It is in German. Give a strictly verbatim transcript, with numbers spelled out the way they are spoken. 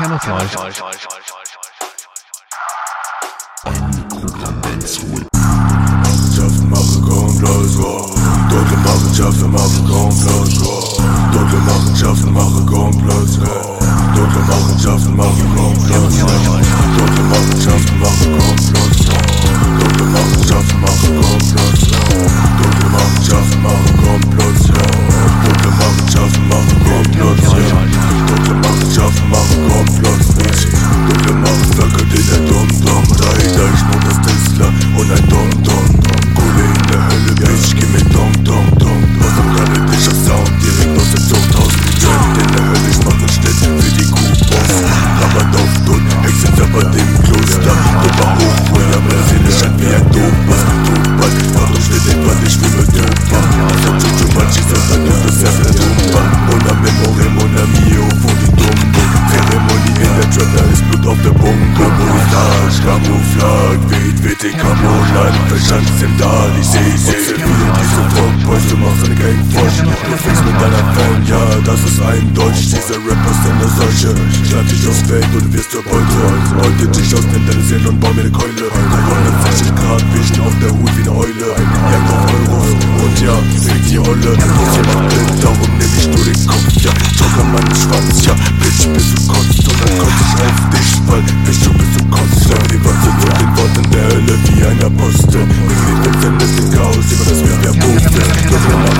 Camouflage. Schaffen machen komplett raus. Dunkle machen, schaffen machen komplett raus. Dunkle machen, schaffen machen komplett raus. Dunkle machen, schaffen machen komplett raus. Dunkle machen, schaffen machen komplett raus. Dunkle machen, schaffen machen komplett raus. Dunkle machen, schaffen machen komplett raus. Dunkle machen, schaffen machen komplett raus. Dunkle machen, schaffen machen komplett nicht. Dunkle machen, sackert in der Dom-Dom. Reiter, ich nur das Tesla und ein Dom-Dom. Kohle in der Hölle, Bitch, gib mir Dom-Dom-Dom. Was am kanadischer Sound, direkt aus dem Zuchthaus. Trend in der Hölle, ich mach den Schnitt für die Kuhboss. Rabatt auf Tod, Hexen zappert im Kloster. Dopa hoch, Feuer, meine Seele scheint wie ein Dopas. Topal, mach doch Schnitt, etwas, ich schwimme Dopa. Ich hab schon schon manches, das hat nur das Herz der Dopa. Mona Memore, Mona Mio, vor die Dumbo. Zeremonie in der Trap, da ist Blut auf der Bunker. Camouflage, Camouflage, weht, weht, ich Camouflage. Verschanzt im Dahl, ich seh, ich seh. Diese Fuckboys, du machst eine Gang Frosch. Du fängst mit deiner Fan, ja, das ist ein Deutsch. Dieser Rapper ist eine Seuche. Schreib dich aufs Feld und du wirst der Beute. Heute dich aus, nimm deine Seele und bau mir eine Keule. hundertsechzig Grad Vision auf der Hut wie eine Eule. Jagd auf Euros und ja, fick die Olle. Sie macht Bild, darum nehm ich nur den Kopf, ja. Jock an meinen Schwanz, ja. Bitch, bis du kotzt und dann kotz ich auf dich, weil Bitch, du bist du kotzt. Sag die Worte und den Worten der Hölle wie ein Apostel. Bring die Welt, denn es ist Chaos, über das wir verboten.